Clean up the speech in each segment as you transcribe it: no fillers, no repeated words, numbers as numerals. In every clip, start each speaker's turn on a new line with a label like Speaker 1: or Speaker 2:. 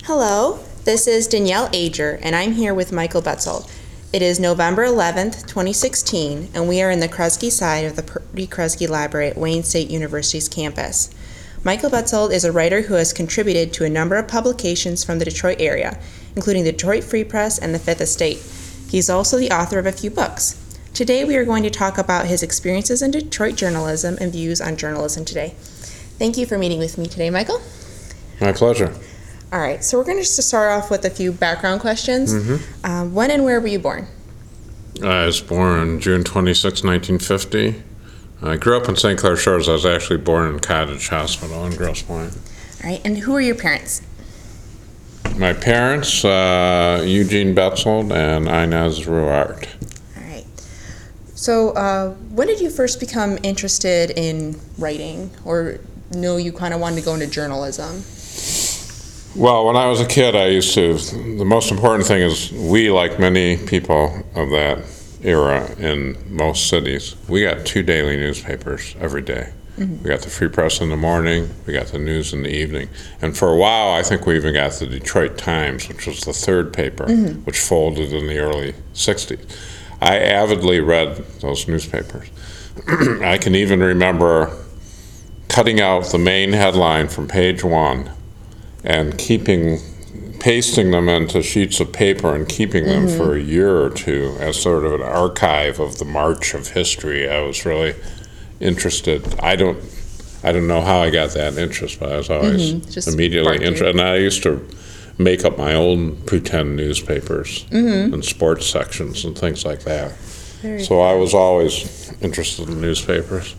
Speaker 1: Hello, this is Danielle Ager, and I'm here with Michael Betzold. It is November 11th, 2016, and we are in the Kresge side of the Purdy Kresge Library at Wayne State University's campus. Michael Betzold is a writer who has contributed to a number of publications from the Detroit area, including the Detroit Free Press and the Fifth Estate. He's also the author of a few books. Today we are going to talk about his experiences in Detroit journalism and views on journalism today. Thank you for meeting with me today, Michael.
Speaker 2: My pleasure.
Speaker 1: All right, so we're going to just start off with a few background questions. When and where were you born?
Speaker 2: I was born on June 26, 1950. I grew up in St. Clair Shores. I was actually born in Cottage Hospital in Grosse Pointe.
Speaker 1: All right, and who are your parents?
Speaker 2: My parents, Eugene Betzold and Inez Ruart.
Speaker 1: All right. So when did you first become interested in writing, or know you kind of wanted to go into journalism?
Speaker 2: Well, when I was a kid, the most important thing is we, like many people of that era in most cities, we got 2 daily newspapers every day. We got the Free Press in the morning, we got the news in the evening. And for a while, I think we even got the Detroit Times, which was the third paper, which folded in the early 60s. I avidly read those newspapers. I can even remember cutting out the main headline from page 1 and pasting them into sheets of paper and keeping them for a year or two as sort of an archive of the march of history. I was really interested. I don't know how I got that interest, but I was always immediately interested. And I used to make up my own pretend newspapers and sports sections and things like that. So I was always interested in newspapers.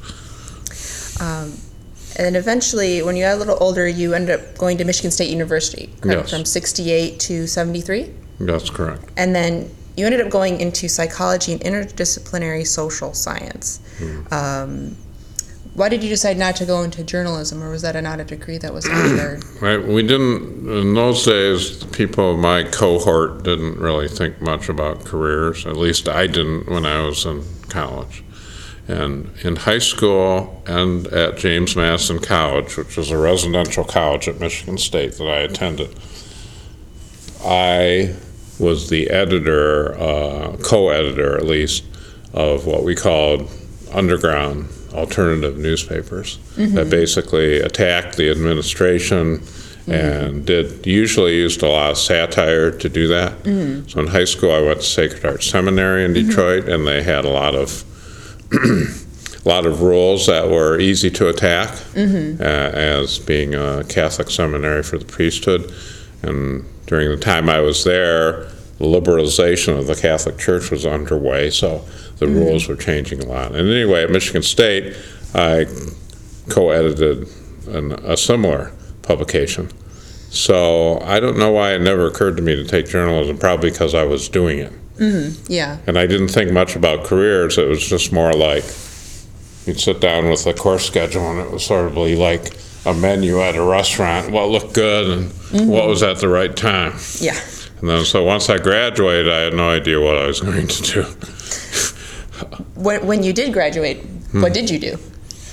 Speaker 1: And eventually, when you got a little older, you ended up going to Michigan State University, correct?
Speaker 2: Yes.
Speaker 1: From 68 to 73?
Speaker 2: That's correct.
Speaker 1: And then you ended up going into psychology and interdisciplinary social science. Why did you decide not to go into journalism, or was that not a degree that was offered?
Speaker 2: Right. We didn't, in those days, people of my cohort didn't really think much about careers. At least I didn't when I was in college. And in high school and at James Madison College, which was a residential college at Michigan State that I attended, I was the editor, co-editor at least, of what we called underground alternative newspapers that basically attacked the administration and usually used a lot of satire to do that. So in high school I went to Sacred Heart Seminary in Detroit, and they had a lot of rules that were easy to attack as being a Catholic seminary for the priesthood. And during the time I was there, the liberalization of the Catholic Church was underway, so the rules were changing a lot. And anyway, at Michigan State, I co-edited a similar publication. So I don't know why it never occurred to me to take journalism, probably because I was doing it.
Speaker 1: Yeah.
Speaker 2: And I didn't think much about careers. It was just more like you'd sit down with a course schedule, and it was sort of like a menu at a restaurant, what looked good and what was at the right time.
Speaker 1: Yeah.
Speaker 2: And then so once I graduated, I had no idea what I was going to do.
Speaker 1: When you did graduate, what did you do?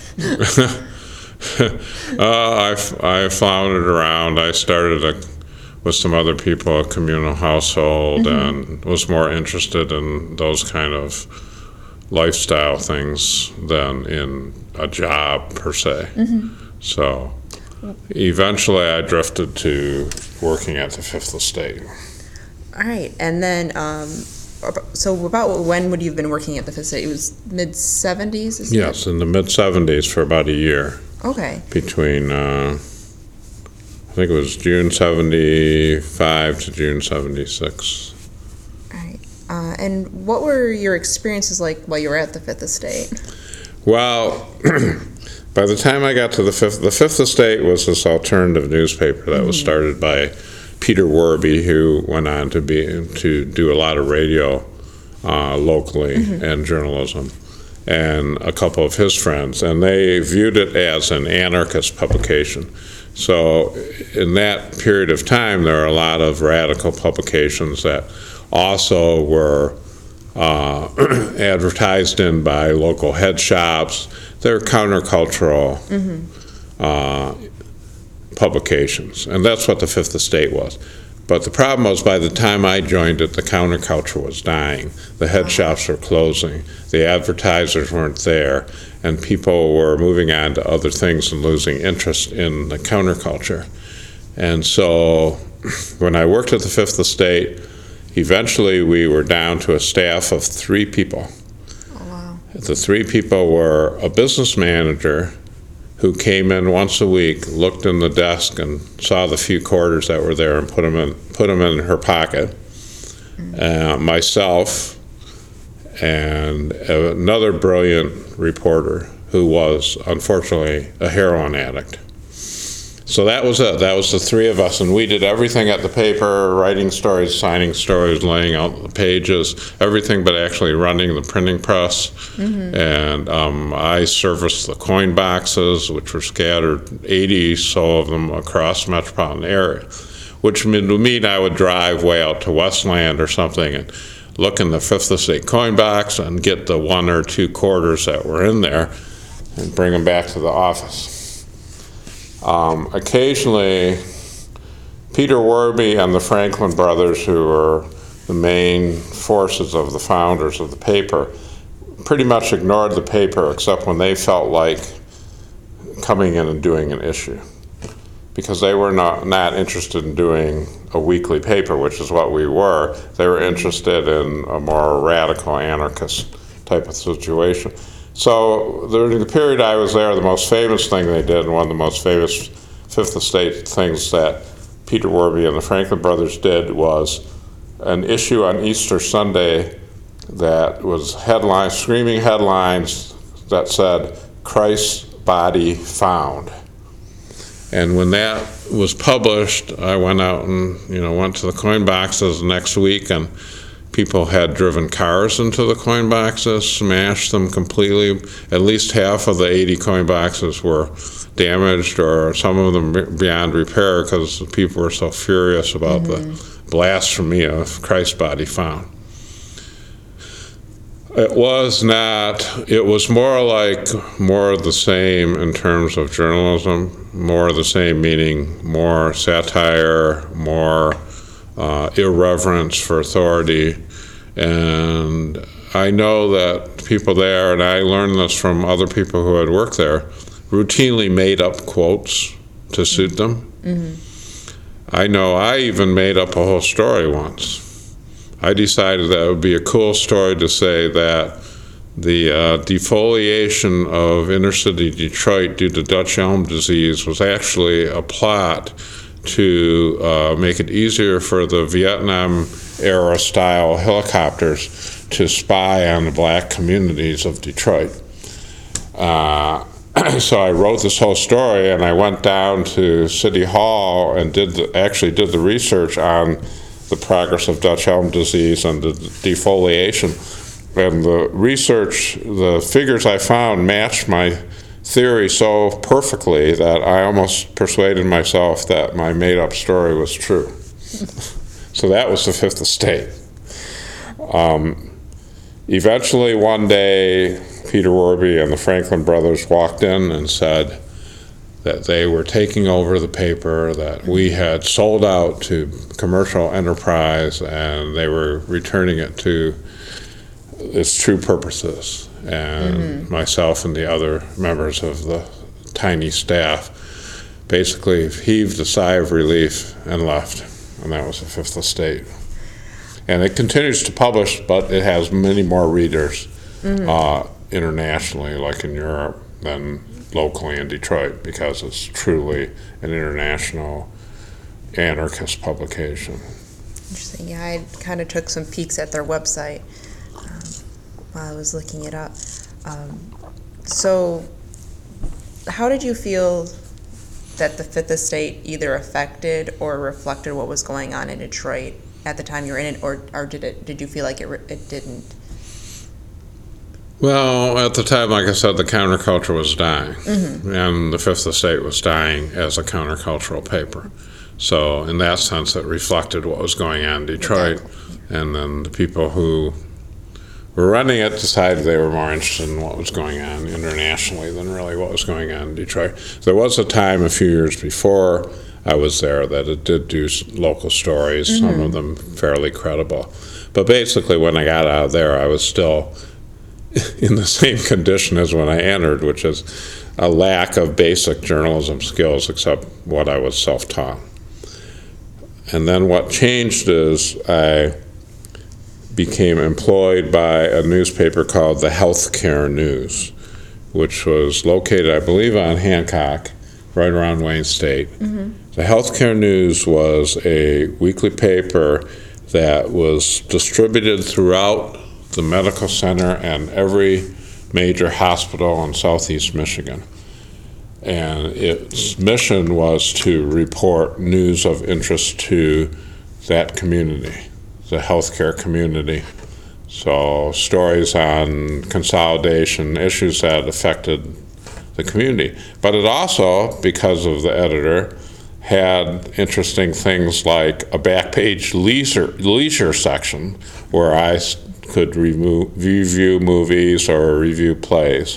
Speaker 2: I floundered around. I started with some other people, a communal household, and was more interested in those kind of lifestyle things than in a job per se. So eventually I drifted to working at the Fifth Estate.
Speaker 1: All right, and then, so about when would you have been working at the Fifth Estate? It was mid-70s?
Speaker 2: Yes, in the mid-70s for about a year.
Speaker 1: Okay.
Speaker 2: Between, I think it was June 75 to June 76.
Speaker 1: All right. And what were your experiences like while you were at the Fifth Estate?
Speaker 2: Well, by the time I got to the Fifth Estate was this alternative newspaper that was started by Peter Werby, who went on to do a lot of radio locally and journalism, and a couple of his friends, and they viewed it as an anarchist publication. So in that period of time, there were a lot of radical publications that also were advertised in by local head shops. They're countercultural publications, and that's what the Fifth Estate was. But the problem was, by the time I joined it, the counterculture was dying. The head shops were closing. The advertisers weren't there. And people were moving on to other things and losing interest in the counterculture. And so when I worked at the Fifth Estate, eventually we were down to a staff of 3 people.
Speaker 1: Oh, wow.
Speaker 2: The 3 people were a business manager who came in once a week, looked in the desk, and saw the few quarters that were there and put them in her pocket. Myself and another brilliant reporter who was unfortunately a heroin addict. So that was it. That was the 3 of us, and we did everything at the paper: writing stories, signing stories, laying out the pages, everything but actually running the printing press. And I serviced the coin boxes, which were scattered, 80 so of them across the metropolitan area, which would mean I would drive way out to Westland or something and look in the Fifth Estate coin box and get the 1 or 2 quarters that were in there and bring them back to the office. Occasionally, Peter Warby and the Franklin brothers, who were the main forces of the founders of the paper, pretty much ignored the paper except when they felt like coming in and doing an issue, because they were not interested in doing a weekly paper, which is what we were. They were interested in a more radical anarchist type of situation. So during the period I was there, the most famous thing they did, and one of the most famous Fifth Estate things that Peter Warby and the Franklin brothers did, was an issue on Easter Sunday that was screaming headlines that said, "Christ's body found." And when that was published, I went out and went to the coin boxes the next week, and people had driven cars into the coin boxes, smashed them completely. At least half of the 80 coin boxes were damaged, or some of them beyond repair, because people were so furious about the blasphemy of Christ's body found. It was more of the same in terms of journalism, more of the same meaning more satire, more irreverence for authority. And I know that people there, and I learned this from other people who had worked there, routinely made up quotes to suit them. I know I even made up a whole story once. I decided that it would be a cool story to say that the defoliation of inner city Detroit due to Dutch elm disease was actually a plot to make it easier for the Vietnam-era style helicopters to spy on the black communities of Detroit. So I wrote this whole story, and I went down to City Hall and actually did the research on the progress of Dutch elm disease and the defoliation. And the figures I found matched my theory so perfectly that I almost persuaded myself that my made-up story was true. So that was the Fifth Estate. Eventually, one day, Peter Warby and the Franklin brothers walked in and said that they were taking over the paper, that we had sold out to commercial enterprise, and they were returning it to its true purposes. And myself and the other members of the tiny staff basically heaved a sigh of relief and left. And that was the Fifth Estate. And it continues to publish, but it has many more readers internationally, like in Europe, than locally in Detroit, because it's truly an international anarchist publication.
Speaker 1: Interesting. Yeah, I kind of took some peeks at their website while I was looking it up. So how did you feel that the Fifth Estate either affected or reflected what was going on in Detroit at the time you were in it, or did you feel like it didn't?
Speaker 2: Well, at the time, like I said, the counterculture was dying, and the Fifth Estate was dying as a countercultural paper. So in that sense, it reflected what was going on in Detroit.
Speaker 1: Exactly.
Speaker 2: And then the people who were running it decided they were more interested in what was going on internationally than really what was going on in Detroit. There was a time a few years before I was there that it did do local stories, some of them fairly credible. But basically when I got out of there, I was still in the same condition as when I entered, which is a lack of basic journalism skills except what I was self-taught. And then what changed is I became employed by a newspaper called the Healthcare News, which was located, I believe, on Hancock, right around Wayne State. The Healthcare News was a weekly paper that was distributed throughout the medical center and every major hospital in southeast Michigan. And its mission was to report news of interest to that community, the healthcare community. So stories on consolidation, issues that affected the community. But it also, because of the editor, had interesting things like a back page leisure section where I could review movies or review plays.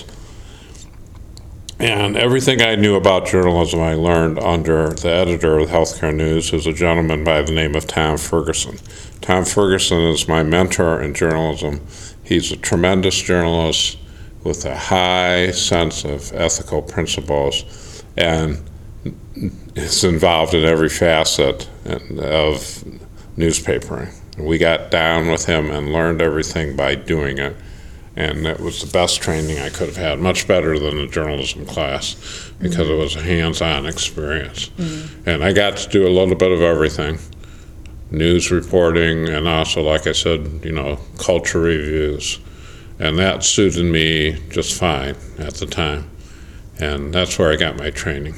Speaker 2: And everything I knew about journalism I learned under the editor of the Healthcare News, who's a gentleman by the name of Tom Ferguson. Tom Ferguson is my mentor in journalism. He's a tremendous journalist with a high sense of ethical principles and is involved in every facet of newspapering. We got down with him and learned everything by doing it. And it was the best training I could have had, much better than a journalism class, because it was a hands-on experience. And I got to do a little bit of everything, news reporting, and also, like I said, culture reviews. And that suited me just fine at the time. And that's where I got my training.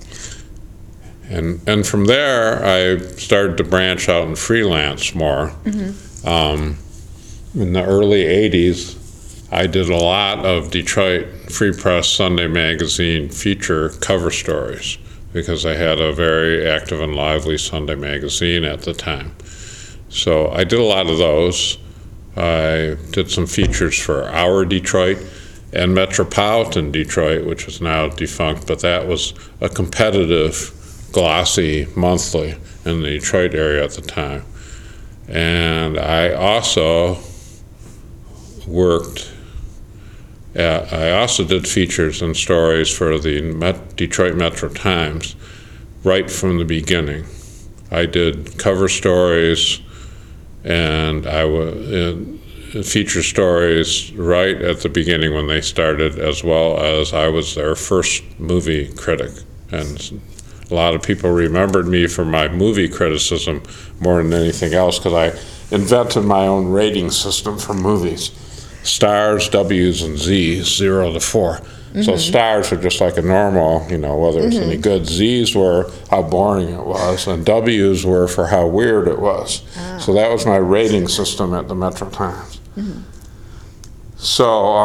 Speaker 2: And from there, I started to branch out and freelance more. In the early 80s, I did a lot of Detroit Free Press Sunday Magazine feature cover stories because I had a very active and lively Sunday magazine at the time. So I did a lot of those. I did some features for Our Detroit and Metropolitan Detroit, which is now defunct, but that was a competitive, glossy monthly in the Detroit area at the time. And I also did features and stories for the Detroit Metro Times right from the beginning. I did cover stories and feature stories right at the beginning when they started, as well as I was their first movie critic. And a lot of people remembered me for my movie criticism more than anything else because I invented my own rating system for movies. Stars, W's, and Z's, 0 to 4. So stars were just like a normal, whether it's any good. Z's were how boring it was, and W's were for how weird it was. So that was my rating system at the Metro Times. So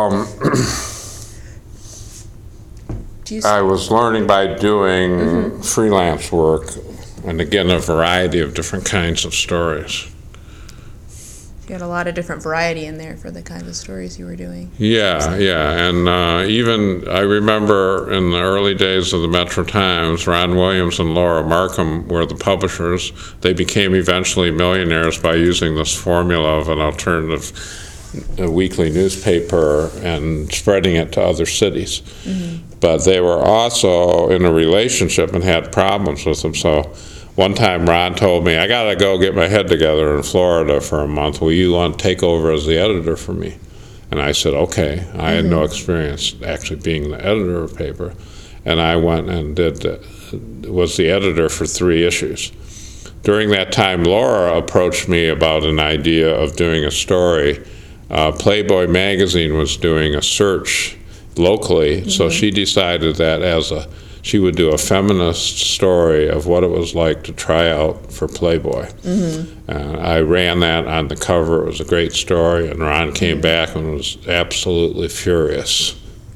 Speaker 2: I was learning by doing freelance work, and again, a variety of different kinds of stories.
Speaker 1: You had a lot of different variety in there for the kinds of stories you were doing.
Speaker 2: Yeah, and even I remember in the early days of the Metro Times, Ron Williams and Laura Markham were the publishers. They became eventually millionaires by using this formula of an alternative weekly newspaper and spreading it to other cities. But they were also in a relationship and had problems with them. So one time Ron told me, I gotta go get my head together in Florida for a month. Will you want to take over as the editor for me? And I said, okay. I had no experience actually being the editor of a paper. And I went and was the editor for 3 issues. During that time, Laura approached me about an idea of doing a story. Playboy magazine was doing a search locally, so she decided that she would do a feminist story of what it was like to try out for Playboy. I ran that on the cover. It was a great story, and Ron came back and was absolutely furious.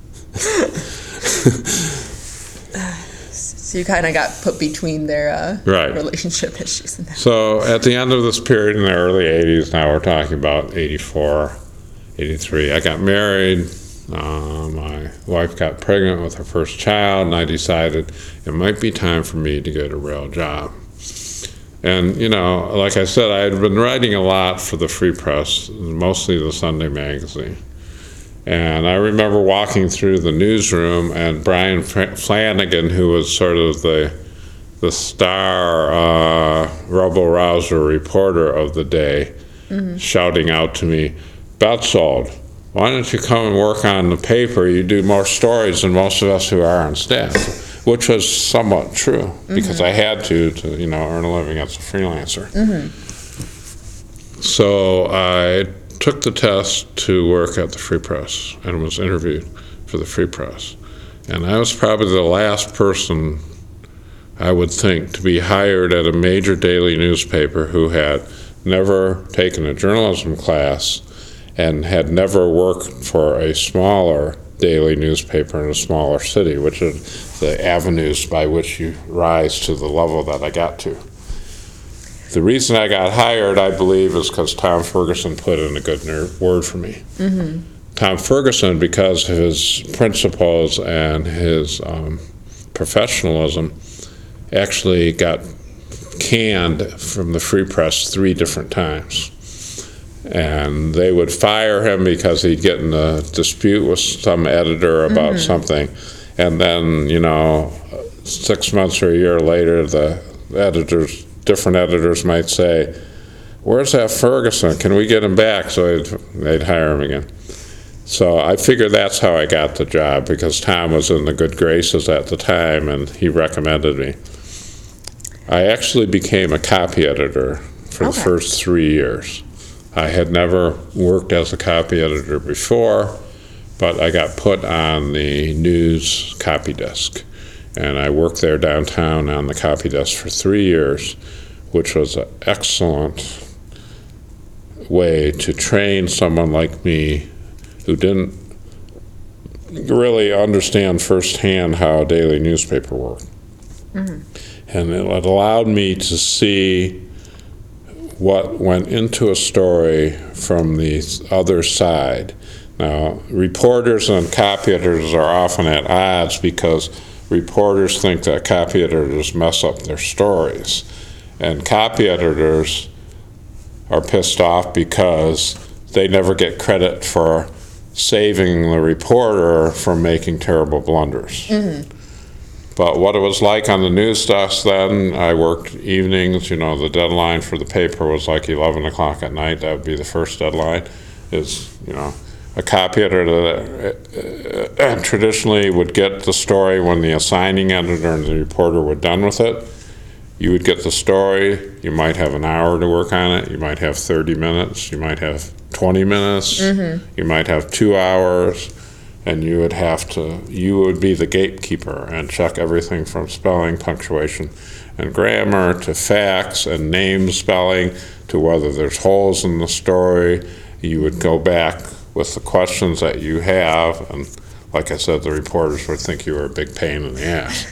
Speaker 1: So you kind of got put between their relationship issues.
Speaker 2: So at the end of this period in the early 80s, now we're talking about 84, 83. I got married. My wife got pregnant with her first child, and I decided it might be time for me to get a real job. And, like I said, I had been writing a lot for the Free Press, mostly the Sunday magazine. And I remember walking through the newsroom, and Brian Flanagan, who was sort of the star rebel-rouser reporter of the day, shouting out to me, "Betzold, why don't you come and work on the paper? You do more stories than most of us who are on staff," which was somewhat true, because I had to earn a living as a freelancer. So I took the test to work at the Free Press and was interviewed for the Free Press. And I was probably the last person, I would think, to be hired at a major daily newspaper who had never taken a journalism class and had never worked for a smaller daily newspaper in a smaller city, which are the avenues by which you rise to the level that I got to. The reason I got hired, I believe, is because Tom Ferguson put in a good word for me. Tom Ferguson, because of his principles and his professionalism, actually got canned from the Free Press 3 different times. And they would fire him because he'd get in a dispute with some editor about something. And then, 6 months or a year later, the different editors might say, "Where's that Ferguson? Can we get him back?" So they'd hire him again. So I figured that's how I got the job, because Tom was in the good graces at the time and he recommended me. I actually became a copy editor for the first 3 years. I had never worked as a copy editor before, but I got put on the news copy desk. And I worked there downtown on the copy desk for 3 years, which was an excellent way to train someone like me who didn't really understand firsthand how a daily newspaper worked. And it allowed me to see what went into a story from the other side. Now, reporters and copy editors are often at odds because reporters think that copy editors mess up their stories. And copy editors are pissed off because they never get credit for saving the reporter from making terrible blunders. But what it was like on the news desk then, I worked evenings, the deadline for the paper was like 11 o'clock at night. That would be the first deadline. A copy editor traditionally would get the story when the assigning editor and the reporter were done with it. You would get the story, you might have an hour to work on it, you might have 30 minutes, you might have 20 minutes, you might have 2 hours, and you would be the gatekeeper and check everything from spelling, punctuation, and grammar to facts and name spelling to whether there's holes in the story. You would go back with the questions that you have, and like I said, the reporters would think you were a big pain in the ass.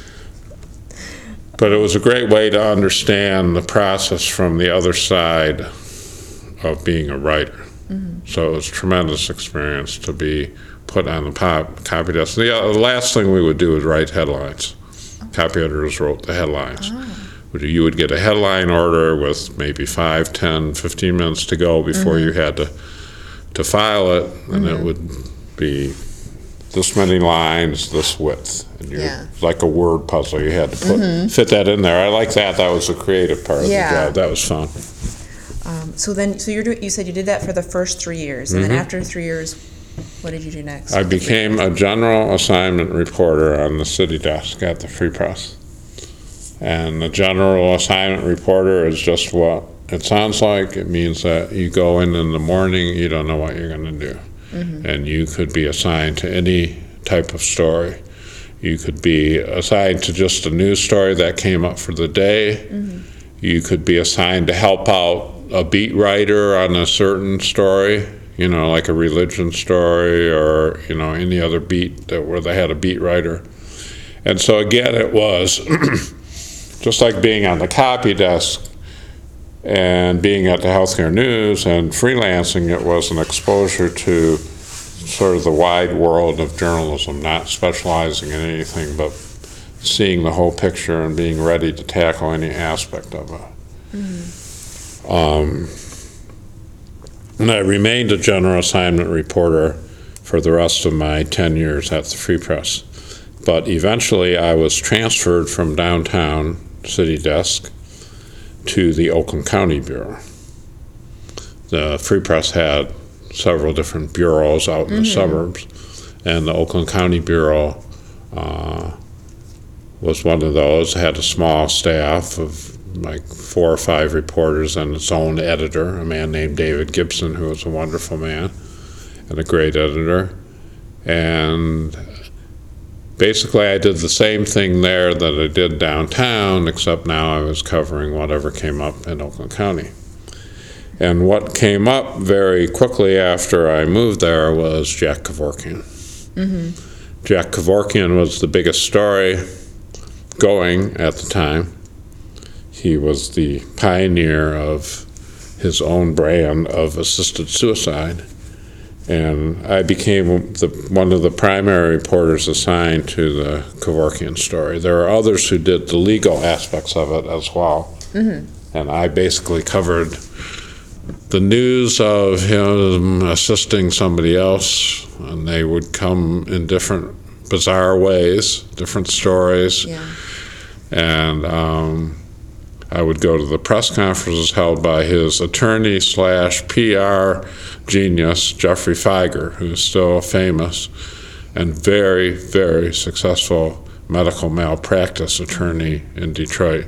Speaker 2: But it was a great way to understand the process from the other side of being a writer. So it was a tremendous experience to be put on the copy desk. The last thing we would do was write headlines. Copy editors wrote the headlines. You would get a headline order with maybe 5, 10, 15 minutes to go before you had to file it, and it would be this many lines, this width. And like a word puzzle, you had to fit that in there. I like that. That was the creative part of the job. That was fun.
Speaker 1: So you said you did that for the first 3 years, and then after 3 years, what did you do next?
Speaker 2: I became a general assignment reporter on the city desk at the Free Press. And the general assignment reporter is just what it sounds like. It means that you go in the morning, you don't know what you're going to do. And you could be assigned to any type of story. You could be assigned to just a news story that came up for the day. You could be assigned to help out a beat writer on a certain story, like a religion story or, any other beat where they had a beat writer. And so again, it was just like being on the copy desk. And being at the Healthcare News and freelancing, it was an exposure to sort of the wide world of journalism, not specializing in anything, but seeing the whole picture and being ready to tackle any aspect of it. And I remained a general assignment reporter for the rest of my 10 years at the Free Press. But eventually I was transferred from downtown city desk to the Oakland County Bureau. The Free Press had several different bureaus out in the suburbs, and the Oakland County Bureau was one of those. It had a small staff of like 4 or 5 reporters and its own editor, a man named David Gibson, who was a wonderful man and a great editor. And basically I did the same thing there that I did downtown, except now I was covering whatever came up in Oakland County. And what came up very quickly after I moved there was Jack Kevorkian. Jack Kevorkian was the biggest story going at the time. He was the pioneer of his own brand of assisted suicide. And I became one of the primary reporters assigned to the Kevorkian story. There are others who did the legal aspects of it as well. And I basically covered the news of him assisting somebody else, and they would come in different bizarre ways, different stories. And I would go to the press conferences held by his attorney / PR genius, Jeffrey Fieger, who's still famous and very, very successful medical malpractice attorney in Detroit.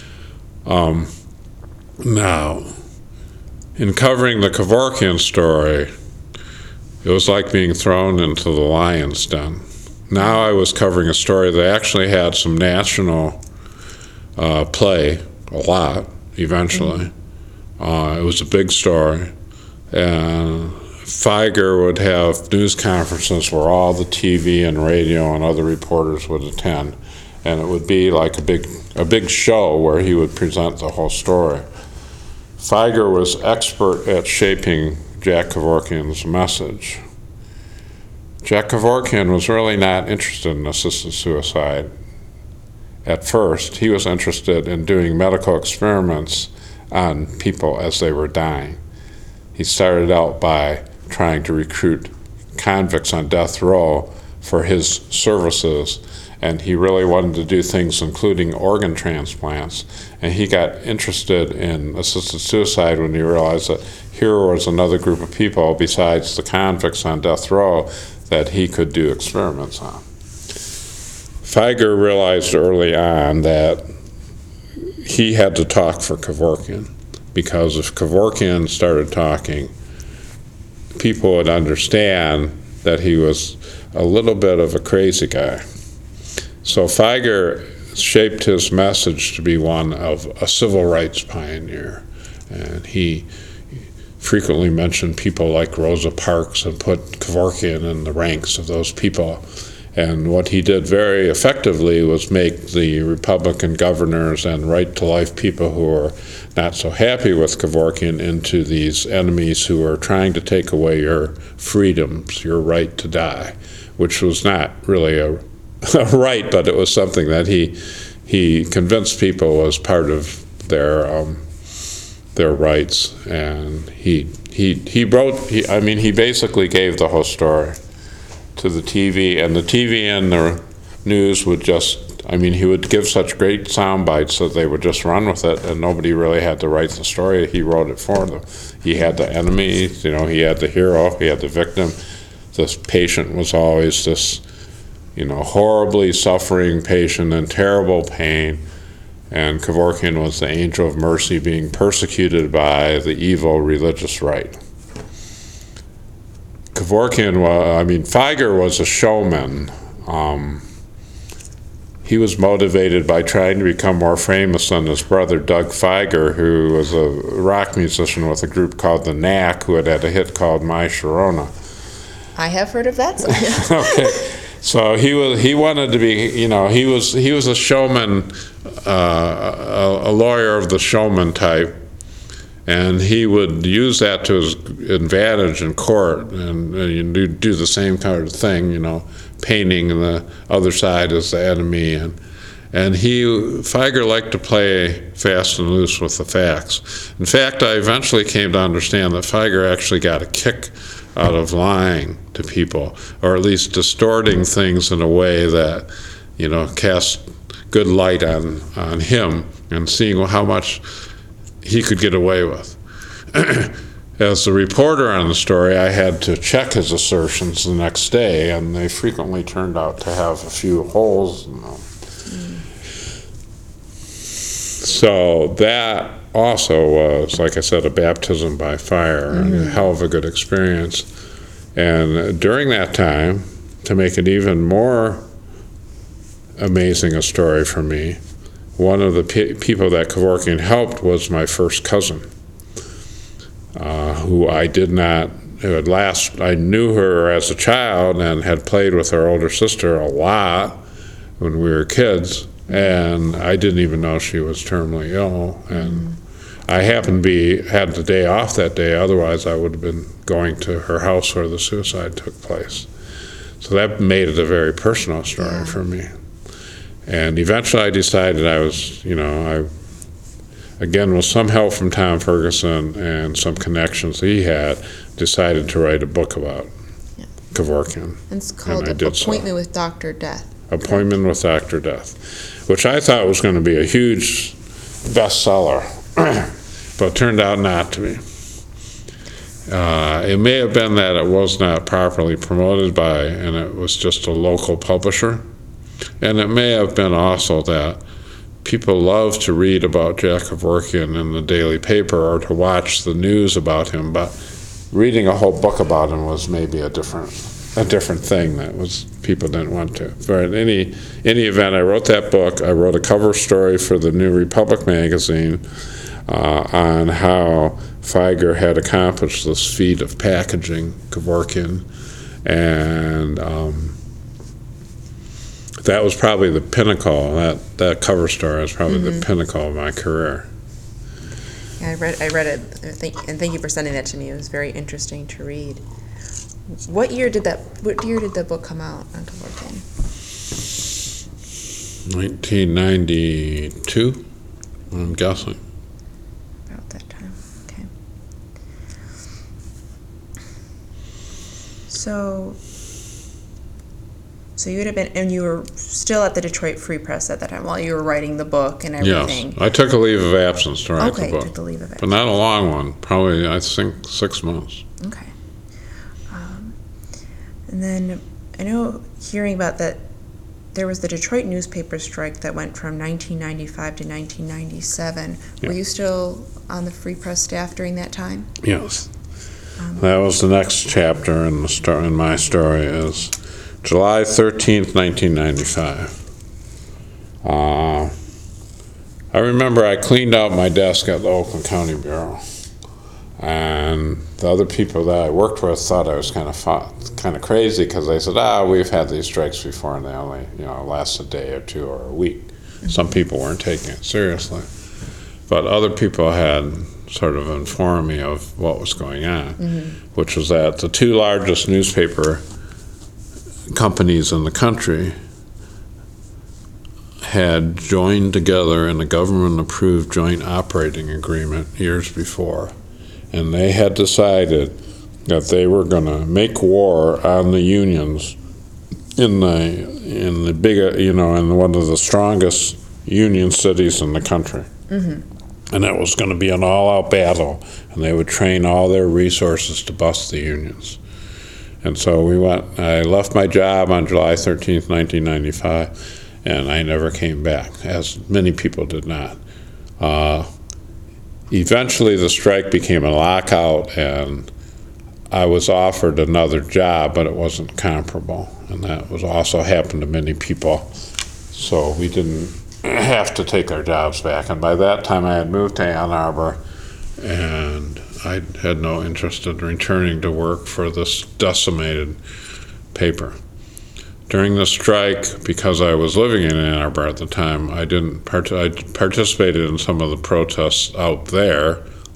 Speaker 2: Now, in covering the Kevorkian story, it was like being thrown into the lion's den. Now I was covering a story that actually had some national play, a lot, eventually. It was a big story. And Fieger would have news conferences where all the TV and radio and other reporters would attend. And it would be like a big show where he would present the whole story. Fieger was expert at shaping Jack Kevorkian's message. Jack Kevorkian was really not interested in assisted suicide. At first, he was interested in doing medical experiments on people as they were dying. He started out by trying to recruit convicts on death row for his services, and he really wanted to do things including organ transplants. And he got interested in assisted suicide when he realized that here was another group of people besides the convicts on death row that he could do experiments on. Fieger realized early on that he had to talk for Kevorkian, because if Kevorkian started talking, people would understand that he was a little bit of a crazy guy. So Fieger shaped his message to be one of a civil rights pioneer, and he frequently mentioned people like Rosa Parks and put Kevorkian in the ranks of those people. And what he did very effectively was make the Republican governors and right-to-life people who were not so happy with Kevorkian into these enemies who were trying to take away your freedoms, your right to die, which was not really a right, but it was something that he convinced people was part of their rights. And he basically gave the whole story to the TV, and the TV and the news would he would give such great sound bites that they would just run with it, and nobody really had to write the story. He wrote it for them. He had the enemy, he had the hero, he had the victim. This patient was always this, horribly suffering patient in terrible pain, and Kevorkian was the angel of mercy being persecuted by the evil religious right. Fieger was a showman. He was motivated by trying to become more famous than his brother Doug Fieger, who was a rock musician with a group called the Knack, who had a hit called My Sharona.
Speaker 1: I have heard of that song.
Speaker 2: Okay, so he wanted to be, he was a showman, a lawyer of the showman type, And he would use that to his advantage in court, and you do the same kind of thing, painting the other side as the enemy. And Feiger liked to play fast and loose with the facts. In fact, I eventually came to understand that Feiger actually got a kick out of lying to people, or at least distorting things in a way that, cast good light on him, and seeing how much he could get away with. As the reporter on the story, I had to check his assertions the next day, and they frequently turned out to have a few holes in them. So that also was, like I said, a baptism by fire, and a hell of a good experience. And during that time, to make it even more amazing a story for me, one of the people that Kevorkian helped was my first cousin, who I knew her as a child and had played with her older sister a lot when we were kids, and I didn't even know she was terminally ill. And I happened to had the day off that day, otherwise I would have been going to her house where the suicide took place. So that made it a very personal story for me. And eventually I decided I was, again, with some help from Tom Ferguson and some connections he had, decided to write a book about Kevorkian.
Speaker 1: It's called Appointment with Dr. Death.
Speaker 2: Appointment with Dr. Death, which I thought was going to be a huge bestseller, but turned out not to be. It may have been that it was not properly promoted by, and it was just a local publisher. And it may have been also that people love to read about Jack Kevorkian in the daily paper or to watch the news about him, but reading a whole book about him was maybe a different thing that was people didn't want to. But in any event, I wrote that book. I wrote a cover story for the New Republic magazine on how Feiger had accomplished this feat of packaging Kevorkian, and that was probably the pinnacle. That cover story was probably the pinnacle of my career.
Speaker 1: Yeah, I read it, and thank you for sending that to me. It was very interesting to read. What year did the book come out on Kevorkian?
Speaker 2: 1992, I'm guessing.
Speaker 1: About that time. Okay. So you would have been, and you were still at the Detroit Free Press at that time while you were writing the book and everything.
Speaker 2: Yes, I took a leave of absence to write the book.
Speaker 1: Okay, took the leave of absence.
Speaker 2: But not a long one, probably, I think, 6 months.
Speaker 1: Okay. And then I know hearing about that, there was the Detroit newspaper strike that went from 1995 to 1997.
Speaker 2: Yeah.
Speaker 1: Were you still on the Free Press staff during that time?
Speaker 2: Yes. That was the next chapter in my story is July 13th, 1995. I remember I cleaned out my desk at the Oakland County Bureau, and the other people that I worked with thought I was kind of crazy because they said, we've had these strikes before and they only last a day or two or a week. Some people weren't taking it seriously, but other people had sort of informed me of what was going on, which was that the two largest newspaper companies in the country had joined together in a government-approved joint operating agreement years before, and they had decided that they were going to make war on the unions in the big, in one of the strongest union cities in the country. And it was going to be an all-out battle, and they would train all their resources to bust the unions. And so I left my job on July 13th, 1995, and I never came back, as many people did not. Eventually the strike became a lockout, and I was offered another job, but it wasn't comparable. And that was also happened to many people. So we didn't have to take our jobs back. And by that time I had moved to Ann Arbor, and I had no interest in returning to work for this decimated paper. During the strike, because I was living in Ann Arbor at the time, I participated in some of the protests out there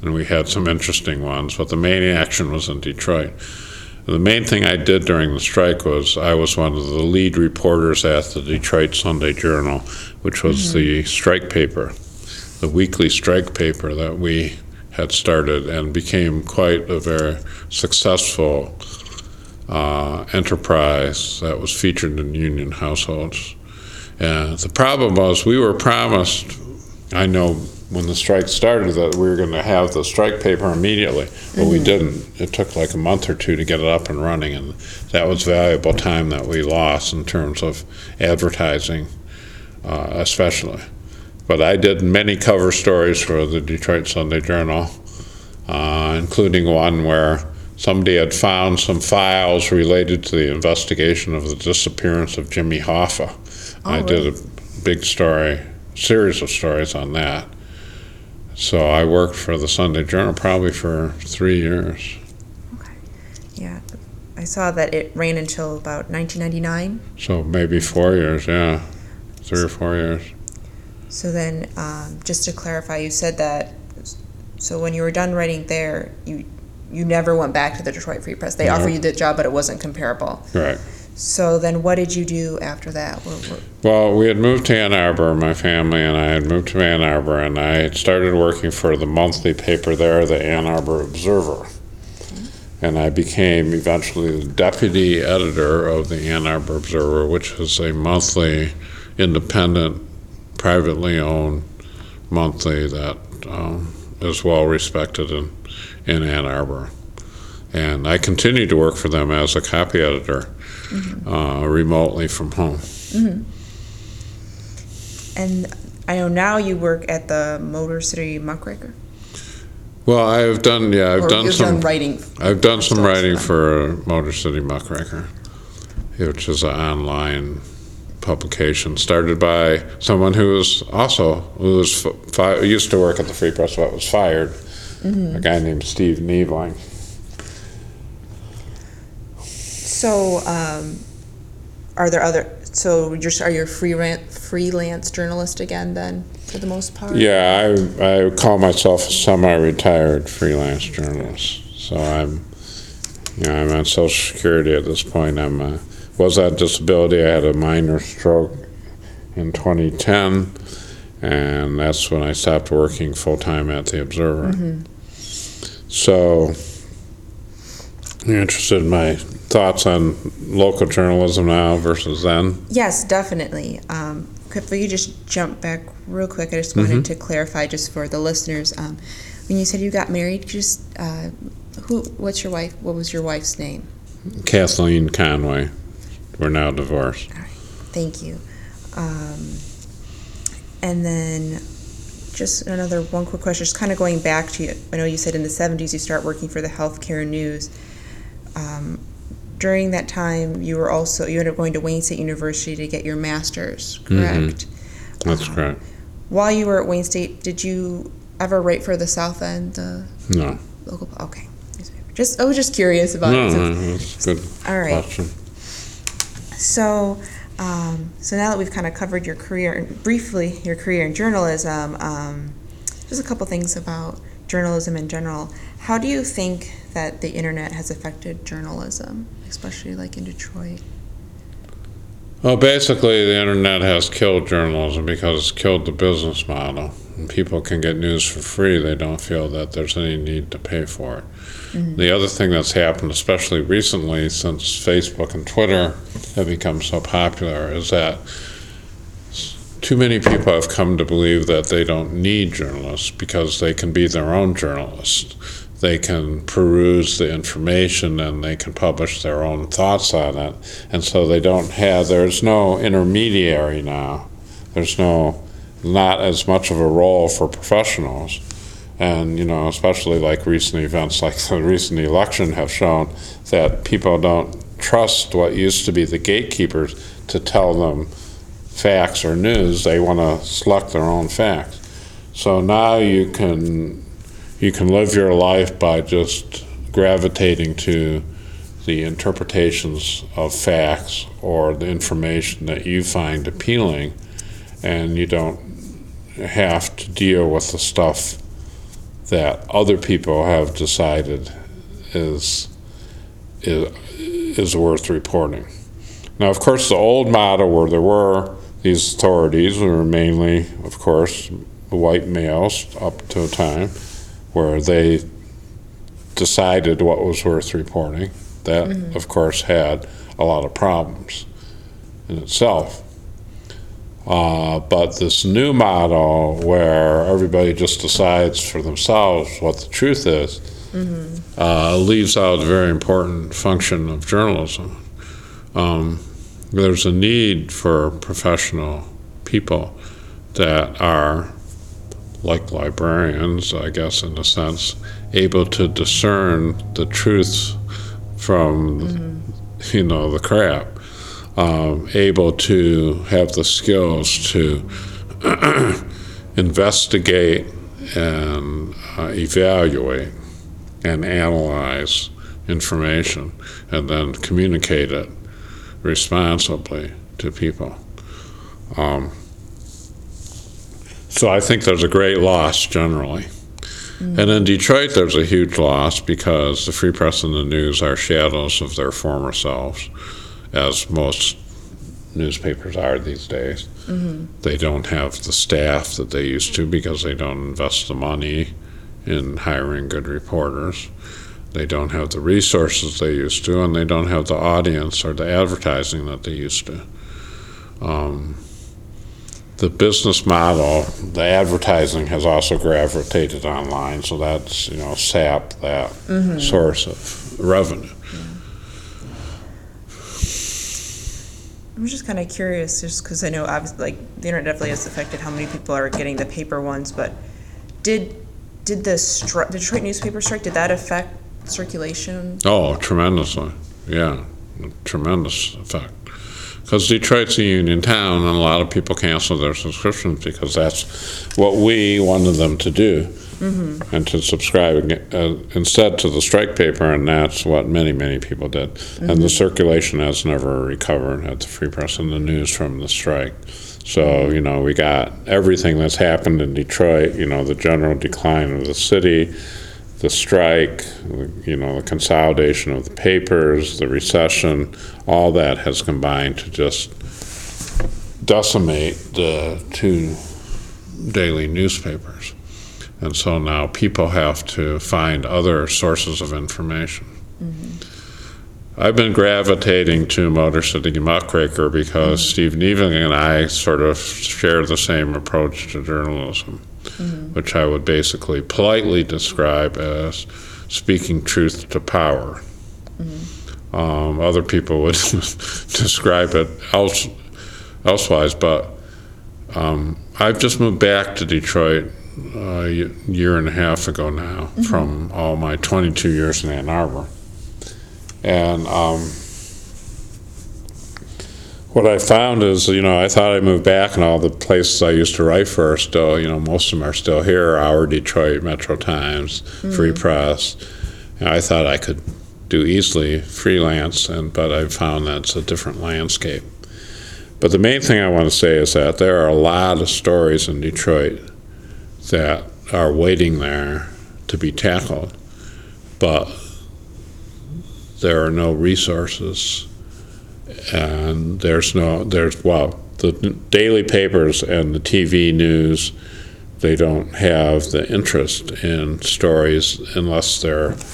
Speaker 2: and we had some interesting ones, but the main action was in Detroit. The main thing I did during the strike was I was one of the lead reporters at the Detroit Sunday Journal, which was the strike paper, the weekly strike paper that we had started and became quite a very successful enterprise that was featured in union households. And the problem was we were promised, I know when the strike started, that we were going to have the strike paper immediately, but we didn't. It took like a month or two to get it up and running, and that was valuable time that we lost in terms of advertising, especially. But I did many cover stories for the Detroit Sunday Journal, including one where somebody had found some files related to the investigation of the disappearance of Jimmy Hoffa. I did a big story, series of stories on that. So I worked for the Sunday Journal probably for 3 years.
Speaker 1: Okay. Yeah. I saw that it ran until about 1999.
Speaker 2: So maybe 4 years, yeah. 3 or 4 years.
Speaker 1: So then, just to clarify, you said that, so when you were done writing there, you never went back to the Detroit Free Press. They offered you the job, but it wasn't comparable.
Speaker 2: Right.
Speaker 1: So then what did you do after that?
Speaker 2: Well, we had moved to Ann Arbor, my family and I had moved to Ann Arbor, and I had started working for the monthly paper there, the Ann Arbor Observer. And I became eventually the deputy editor of the Ann Arbor Observer, which is a monthly, independent, privately owned monthly that is well respected in Ann Arbor. And I continued to work for them as a copy editor. Remotely from home.
Speaker 1: And I know now you work at the Motor City Muckraker.
Speaker 2: Well, I've done some
Speaker 1: writing.
Speaker 2: I've done some writing for Motor City Muckraker, which is an online publication started by someone who used to work at the Free Press but was fired. A guy named Steve Niebling.
Speaker 1: So, are you a freelance journalist again then, for the most part?
Speaker 2: Yeah, I call myself a semi-retired freelance journalist. So I'm on Social Security at this point. Was on disability. I had a minor stroke in 2010, and that's when I stopped working full-time at the Observer. So, you're interested in my thoughts on local journalism now versus then?
Speaker 1: Yes, definitely. If we could just jump back real quick, I just wanted to clarify just for the listeners. When you said you got married, what was your wife's name?
Speaker 2: Kathleen Conway. We're now divorced.
Speaker 1: All right, thank you. And then just one quick question, just kind of going back to, I know you said in the 70s you start working for the Healthcare News. During that time, you ended up going to Wayne State University to get your master's, correct?
Speaker 2: That's correct.
Speaker 1: While you were at Wayne State, did you ever write for the South End?
Speaker 2: No.
Speaker 1: Local. Okay. I was just curious about it.
Speaker 2: That's a good question.
Speaker 1: So, so now that we've kind of covered your career in journalism, just a couple things about journalism in general. How do you think that the internet has affected journalism, especially like in Detroit?
Speaker 2: Well, basically, the internet has killed journalism because it's killed the business model. When people can get news for free, they don't feel that there's any need to pay for it. The other thing that's happened, especially recently since Facebook and Twitter have become so popular, is that too many people have come to believe that they don't need journalists because they can be their own journalists. They can peruse the information and they can publish their own thoughts on it. And so there's no intermediary now. There's not as much of a role for professionals. And, especially like recent events like the recent election have shown that people don't trust what used to be the gatekeepers to tell them facts or news. They want to select their own facts. So now you can live your life by just gravitating to the interpretations of facts or the information that you find appealing, and you don't have to deal with the stuff that other people have decided is worth reporting. Now, of course, the old model where there were these authorities were mainly, of course, white males up to a time where they decided what was worth reporting. That, of course, had a lot of problems in itself. But this new model where everybody just decides for themselves what the truth is leaves out a very important function of journalism. There's a need for professional people that are, like librarians, I guess, in a sense, able to discern the truth from, the crap. Able to have the skills to investigate and evaluate and analyze information and then communicate it responsibly to people. So I think there's a great loss generally. And in Detroit, there's a huge loss because the Free Press and the News are shadows of their former selves, as most newspapers are these days. They don't have the staff that they used to because they don't invest the money in hiring good reporters. They don't have the resources they used to, and they don't have the audience or the advertising that they used to. The business model, the advertising has also gravitated online, so that's, sapped that source of revenue.
Speaker 1: I'm just kind of curious, just because I know obviously, the internet definitely has affected how many people are getting the paper ones, but did the Detroit newspaper strike, did that affect circulation? Oh,
Speaker 2: tremendously. Yeah, tremendous effect. Because Detroit's a union town, and a lot of people cancel their subscriptions because that's what we wanted them to do, and to subscribe instead to the strike paper, and that's what many, many people did. And the circulation has never recovered at the Free Press and the News from the strike. So, we got everything that's happened in Detroit, the general decline of the city, the strike, the consolidation of the papers, the recession, all that has combined to just decimate the two daily newspapers. And so now people have to find other sources of information. I've been gravitating to Motor City Muckraker because Steve Neving and I sort of share the same approach to journalism, which I would basically politely describe as speaking truth to power. Other people would describe it elsewise, but I've just moved back to Detroit a year and a half ago now from all my 22 years in Ann Arbor. And what I found is, I thought I moved back and all the places I used to write for are still, most of them are still here, Our Detroit, Metro Times, Free Press. And I thought I could do easily freelance, but I found that's a different landscape. But the main thing I want to say is that there are a lot of stories in Detroit that are waiting there to be tackled, but there are no resources, and the daily papers and the TV news, they don't have the interest in stories unless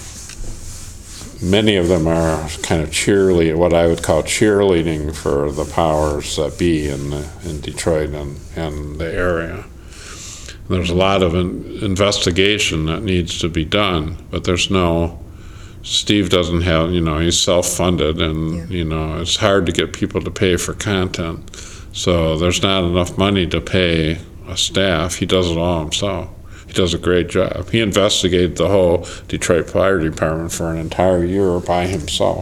Speaker 2: many of them are kind of what I would call cheerleading for the powers that be in Detroit and the area. There's a lot of investigation that needs to be done, but Steve doesn't have, he's self-funded, and, it's hard to get people to pay for content. So there's not enough money to pay a staff. He does it all himself. He does a great job. He investigated the whole Detroit Fire Department for an entire year by himself,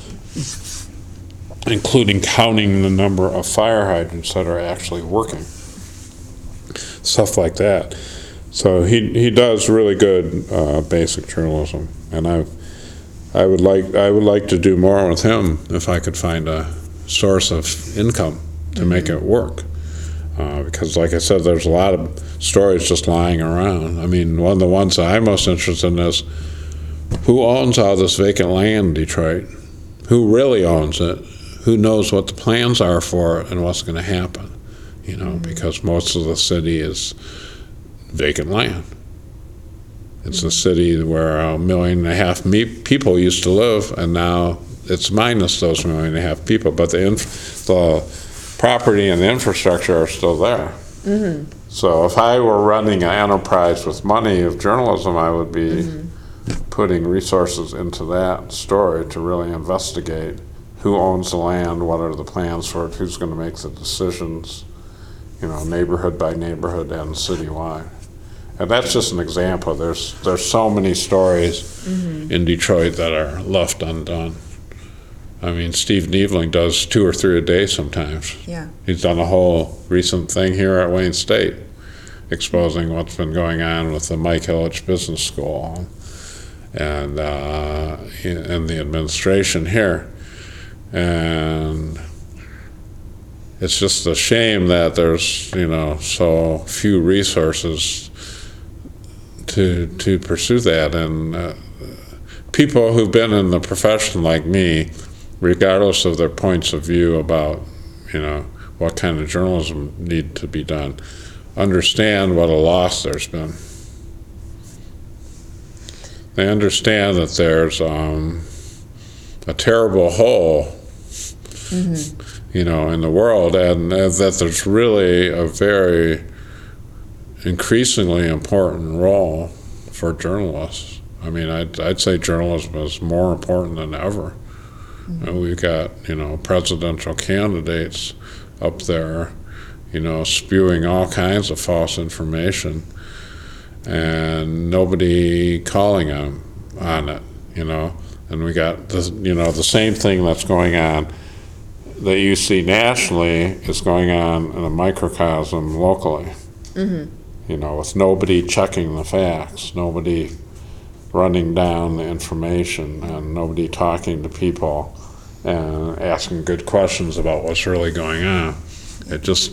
Speaker 2: including counting the number of fire hydrants that are actually working. Stuff like that. So he does really good basic journalism, and I would like to do more with him if I could find a source of income to make it work.
Speaker 3: Because, like I said, there's a lot of stories just lying around. I mean, one of the ones that I'm most interested in is who owns all this vacant land in Detroit? Who really owns it? Who knows what the plans are for it and what's going to happen? You know, because most of the city is vacant land. It's a city where 1.5 million people used to live, and now it's minus those 1.5 million people. But the property and the infrastructure are still there. So if I were running an enterprise with money of journalism, I would be putting resources into that story to really investigate who owns the land, what are the plans for it, who's going to make the decisions, you know, neighborhood by neighborhood and citywide. And that's just an example. There's so many stories in Detroit that are left undone. I mean, Steve Neveling does 2 or 3 a day sometimes.
Speaker 1: Yeah.
Speaker 3: He's done a whole recent thing here at Wayne State, exposing what's been going on with the Mike Ilitch Business School and the administration here. And it's just a shame that there's, you know, so few resources to pursue that. And people who've been in the profession like me, regardless of their points of view about, you know, what kind of journalism need to be done, understand what a loss there's been. They understand that there's a terrible hole, you know, in the world, and that there's really a very increasingly important role for journalists. I mean, I'd say journalism is more important than ever. And we've got, you know, presidential candidates up there, you know, spewing all kinds of false information, and nobody calling them on it, you know. And we got this, you know, the same thing that's going on that you see nationally is going on in a microcosm locally. You know, with nobody checking the facts, nobody running down the information, and nobody talking to people and asking good questions about what's really going on. It just,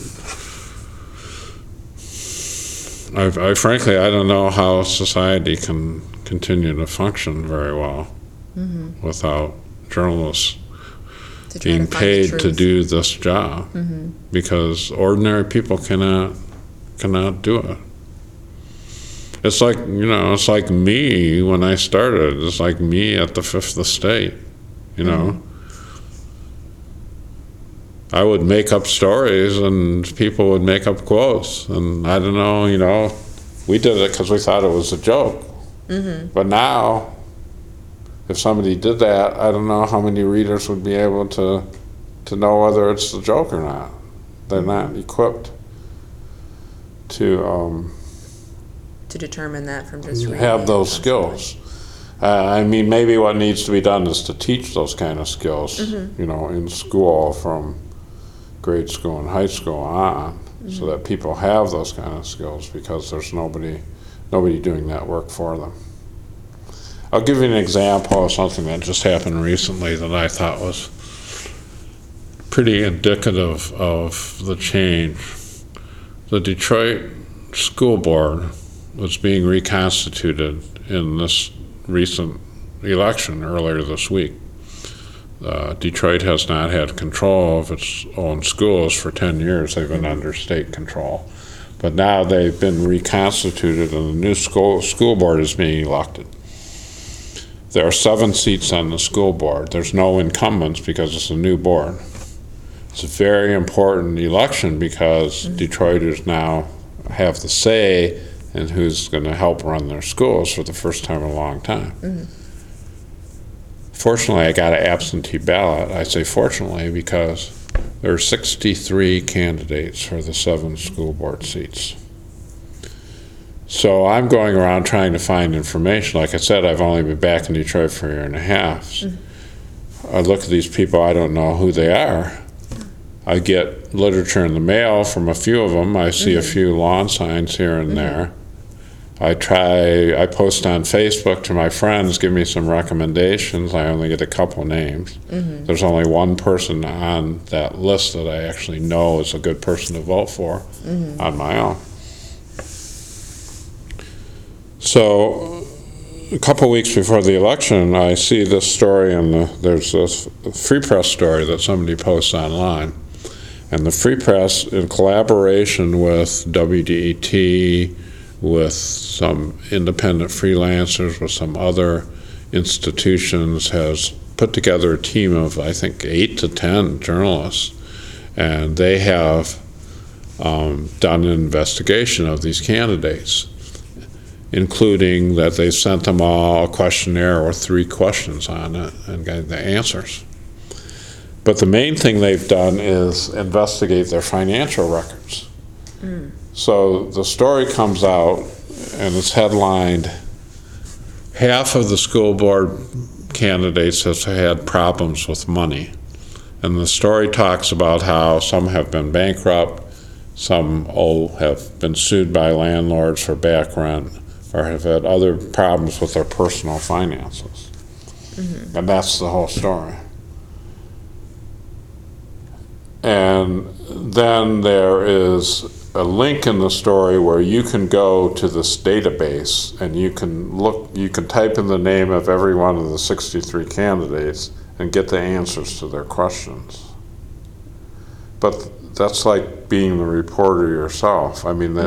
Speaker 3: I frankly, I don't know how society can continue to function very well without journalists being paid to do this job, because ordinary people cannot do it. It's like, you know, it's like me when I started. It's like me at the Fifth Estate, you know. I would make up stories and people would make up quotes. And I don't know, you know, we did it because we thought it was a joke. But now, if somebody did that, I don't know how many readers would be able to know whether it's a joke or not. They're not equipped to
Speaker 1: determine that from just reading
Speaker 3: have those skills. I mean, maybe what needs to be done is to teach those kind of skills, you know, in school, from grade school and high school on, so that people have those kind of skills, because there's nobody doing that work for them. I'll give you an example of something that just happened recently that I thought was pretty indicative of the change. The Detroit School Board was being reconstituted in this recent election earlier this week. Detroit has not had control of its own schools for 10 years. They've been under state control. But now they've been reconstituted and the new school board is being elected. There are 7 seats on the school board. There's no incumbents because it's a new board. It's a very important election because Detroiters now have the say in who's going to help run their schools for the first time in a long time. Fortunately, I got an absentee ballot. I say fortunately because there are 63 candidates for the 7 school board seats. So I'm going around trying to find information. Like I said, I've only been back in Detroit for a year and a half. I look at these people, I don't know who they are. I get literature in the mail from a few of them. I see a few lawn signs here and there. I post on Facebook to my friends, give me some recommendations. I only get a couple names. There's only one person on that list that I actually know is a good person to vote for on my own. So a couple weeks before the election, I see this story, and there's this Free Press story that somebody posts online. And the Free Press, in collaboration with WDET, with some independent freelancers, with some other institutions, has put together a team of, I think, 8 to 10 journalists. And they have done an investigation of these candidates, including that they sent them all a questionnaire or 3 questions on it and got the answers. But the main thing they've done is investigate their financial records. So the story comes out and it's headlined, half of the school board candidates have had problems with money. And the story talks about how some have been bankrupt, some have been sued by landlords for back rent, or have had other problems with their personal finances. And that's the whole story. And then there is a link in the story where you can go to this database and you can type in the name of every one of the 63 candidates and get the answers to their questions. But that's like being the reporter yourself. I mean,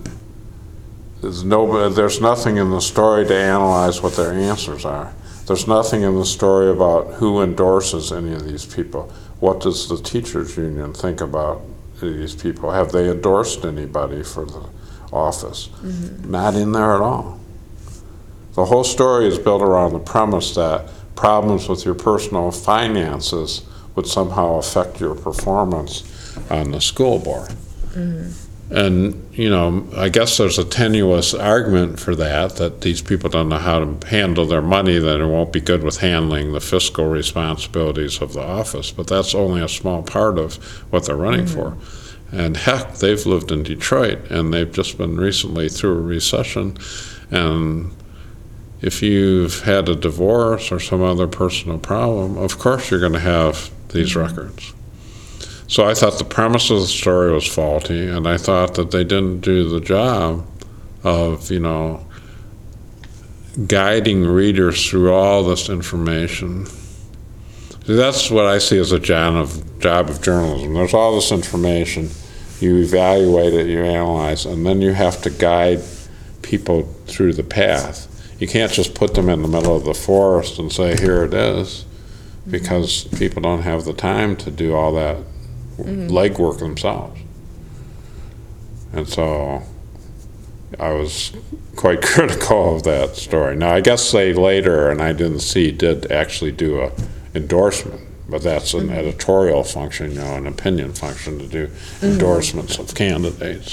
Speaker 3: there's nothing in the story to analyze what their answers are. There's nothing in the story about who endorses any of these people. What does the teachers union think about these people? Have they endorsed anybody for the office? Not in there at all. The whole story is built around the premise that problems with your personal finances would somehow affect your performance on the school board. And, you know, I guess there's a tenuous argument for that these people don't know how to handle their money, that it won't be good with handling the fiscal responsibilities of the office. But that's only a small part of what they're running for. And heck, they've lived in Detroit, and they've just been recently through a recession. And if you've had a divorce or some other personal problem, of course you're going to have these records. So I thought the premise of the story was faulty, and I thought that they didn't do the job of, you know, guiding readers through all this information. That's what I see as a job of journalism. There's all this information, you evaluate it, you analyze, and then you have to guide people through the path. You can't just put them in the middle of the forest and say, here it is, because people don't have the time to do all that legwork themselves. And so I was quite critical of that story. Now, I guess they later, and I didn't see, did actually do a endorsement, but that's an editorial function, you know, an opinion function to do endorsements of candidates.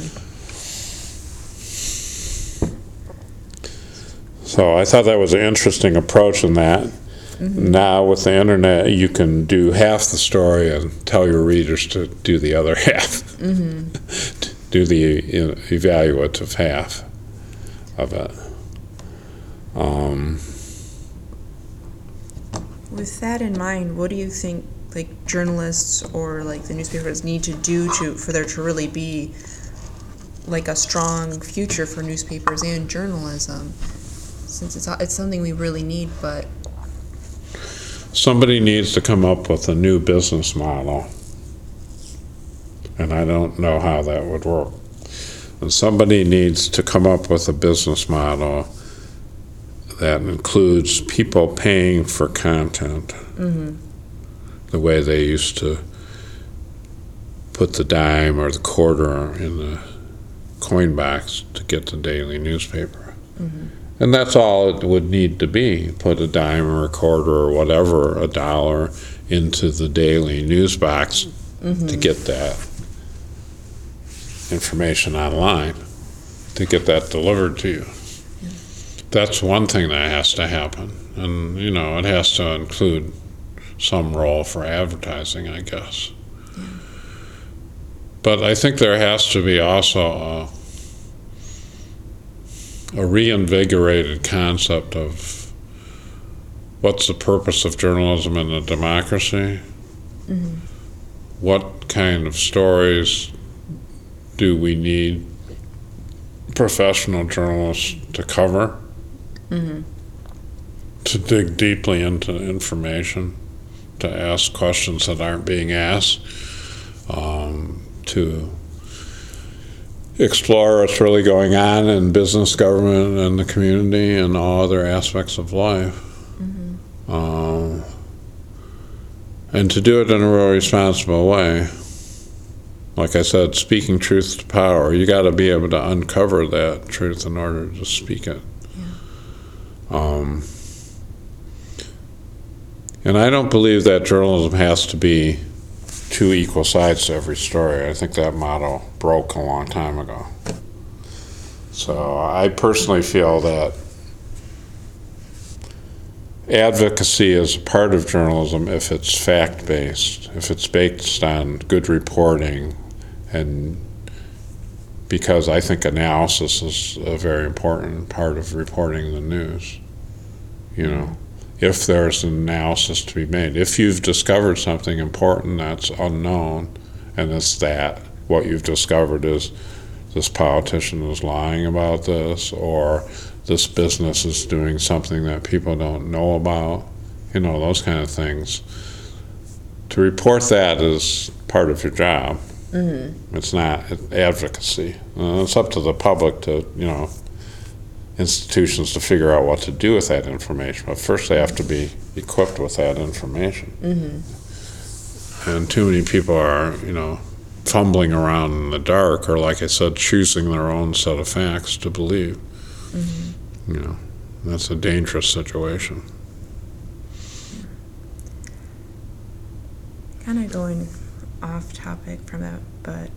Speaker 3: So I thought that was an interesting approach in that. Now with the internet, you can do half the story and tell your readers to do the other half. Do the evaluative half of it.
Speaker 1: With that in mind, what do you think, like, journalists or like the newspapers need to do for there to really be like a strong future for newspapers and journalism, since it's something we really need? But
Speaker 3: somebody needs to come up with a new business model, and I don't know how that would work. And somebody needs to come up with a business model that includes people paying for content, the way they used to put the dime or the quarter in the coin box to get the daily newspaper. And that's all it would need to be, put a dime or a quarter or whatever, $1 into the daily news box to get that information online, to get that delivered to you. That's one thing that has to happen. And, you know, it has to include some role for advertising, I guess. But I think there has to be also a reinvigorated concept of what's the purpose of journalism in a democracy? What kind of stories do we need professional journalists to cover? To dig deeply into information, to ask questions that aren't being asked, to explore what's really going on in business, government, and the community, and all other aspects of life. And to do it in a real responsible way. Like I said, speaking truth to power. You got to be able to uncover that truth in order to speak it. And I don't believe that journalism has to be two equal sides to every story. I think that motto broke a long time ago. So I personally feel that advocacy is a part of journalism if it's fact-based, if it's based on good reporting, and because I think analysis is a very important part of reporting the news. You know, if there's an analysis to be made. If you've discovered something important that's unknown, and it's that, what you've discovered is this politician is lying about this, or this business is doing something that people don't know about, you know, those kind of things. To report that is part of your job. It's not advocacy. It's up to the public to, you know, institutions to figure out what to do with that information. But first they have to be equipped with that information. And too many people are, you know, fumbling around in the dark, or like I said, choosing their own set of facts to believe. You know, that's a dangerous situation.
Speaker 1: Kind of going off topic from that, but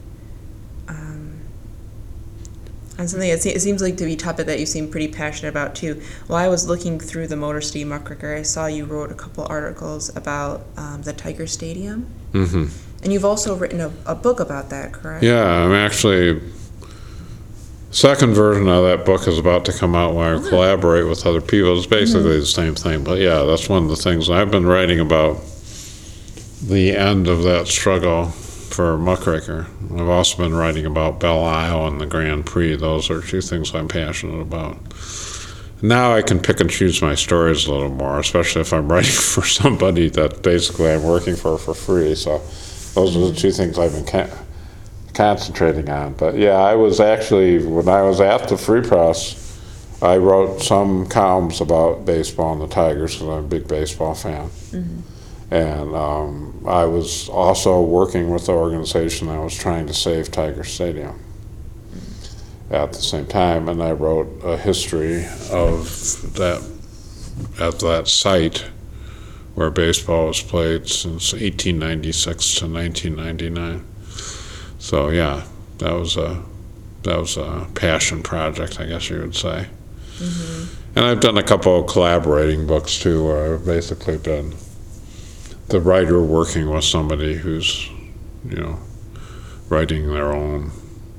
Speaker 1: on something it seems like to be a topic that you seem pretty passionate about too. While I was looking through the Motor City Muckraker, I saw you wrote a couple articles about the Tiger Stadium. And you've also written a book about that, correct?
Speaker 3: Yeah, I'm actually, second version of that book is about to come out where I collaborate with other people. It's basically the same thing, but yeah, that's one of the things I've been writing about, the end of that struggle for Muckraker. I've also been writing about Belle Isle and the Grand Prix. Those are two things I'm passionate about. Now I can pick and choose my stories a little more, especially if I'm writing for somebody that basically I'm working for free. So those are the two things I've been concentrating on. But yeah, I was actually, when I was at the Free Press, I wrote some columns about baseball and the Tigers because I'm a big baseball fan. And I was also working with the organization that was trying to save Tiger Stadium at the same time, and I wrote a history of that at that site where baseball was played since 1896 to 1999. So yeah, that was a passion project, I guess you would say. And I've done a couple of collaborating books too, where I've basically been the writer working with somebody who's, you know, writing their own.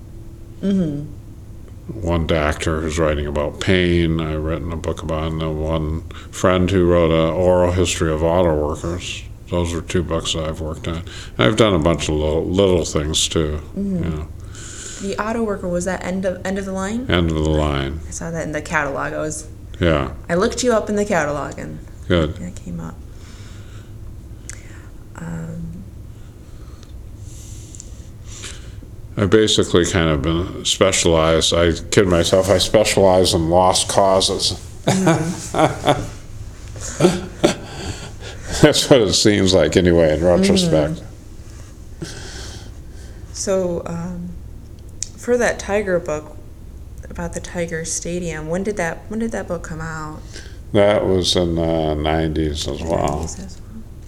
Speaker 3: One doctor who's writing about pain, I've written a book about, and then one friend who wrote an oral history of auto workers. Those are two books that I've worked on. And I've done a bunch of little things too. You know.
Speaker 1: The auto worker, was that end of the line?
Speaker 3: End of the line.
Speaker 1: I saw that in the catalog.
Speaker 3: Yeah.
Speaker 1: I looked you up in the catalog and
Speaker 3: Good.
Speaker 1: it came up.
Speaker 3: I basically kind of been specialized. I kid myself, I specialize in lost causes. That's what it seems like anyway in retrospect.
Speaker 1: So, for that Tiger book about the Tiger Stadium, when did that book come out?
Speaker 3: That was in the 90s as well.
Speaker 1: 90s as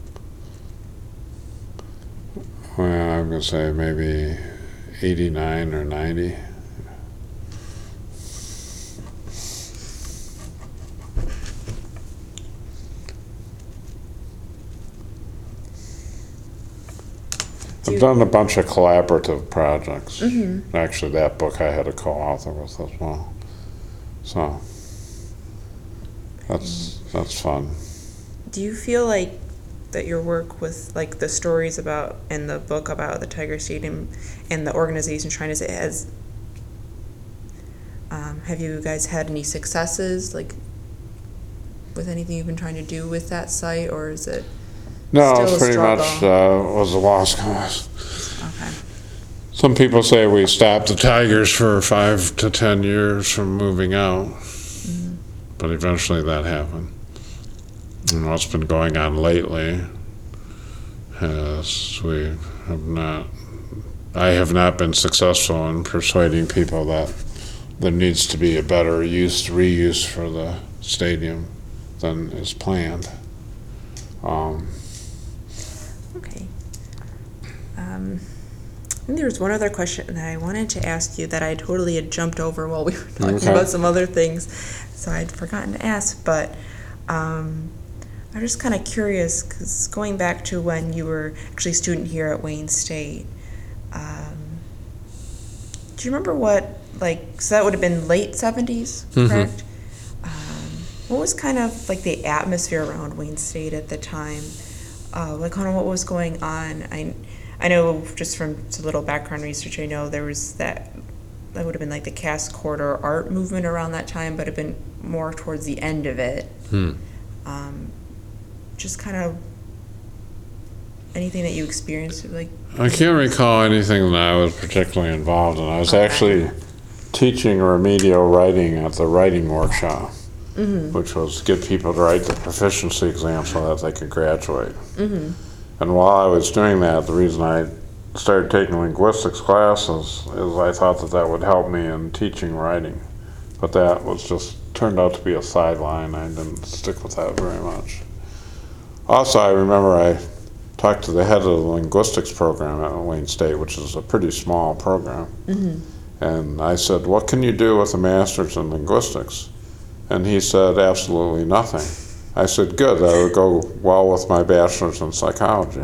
Speaker 3: Well, I'm going to say maybe 89 or 90. I've done a bunch of collaborative projects. Actually, that book I had a co-author with as well. So that's fun.
Speaker 1: Do you feel like that your work with like the stories about and the book about the Tiger Stadium and the organization trying to say has have you guys had any successes like with anything you've been trying to do with that site, or is it
Speaker 3: No,
Speaker 1: still
Speaker 3: it's
Speaker 1: a
Speaker 3: pretty
Speaker 1: struggle?
Speaker 3: much was a lost cause.
Speaker 1: Okay.
Speaker 3: Some people say we stopped the Tigers for 5 to 10 years from moving out, but eventually that happened. And what's been going on lately is I have not been successful in persuading people that there needs to be a better reuse for the stadium than is planned.
Speaker 1: Okay. I think there was one other question that I wanted to ask you that I totally had jumped over while we were talking
Speaker 3: Okay.
Speaker 1: about some other things, so I'd forgotten to ask. But I'm just kind of curious because going back to when you were actually a student here at Wayne State, do you remember what so that would have been late 70s, correct? What was kind of like the atmosphere around Wayne State at the time? Like kind of what was going on? I know just from a little background research, I know there was that would have been like the Cass Corridor art movement around that time, but it had been more towards the end of it. Just kind of anything that you experienced, like
Speaker 3: I can't recall anything that I was particularly involved in. I was actually teaching remedial writing at the writing workshop, which was to get people to write the proficiency exam so that they could graduate. And while I was doing that, the reason I started taking linguistics classes is I thought that would help me in teaching writing. But that was just turned out to be a sideline. I didn't stick with that very much. Also, I remember I talked to the head of the linguistics program at Wayne State, which is a pretty small program. And I said, what can you do with a master's in linguistics? And he said, absolutely nothing. I said, good, that would go well with my bachelor's in psychology.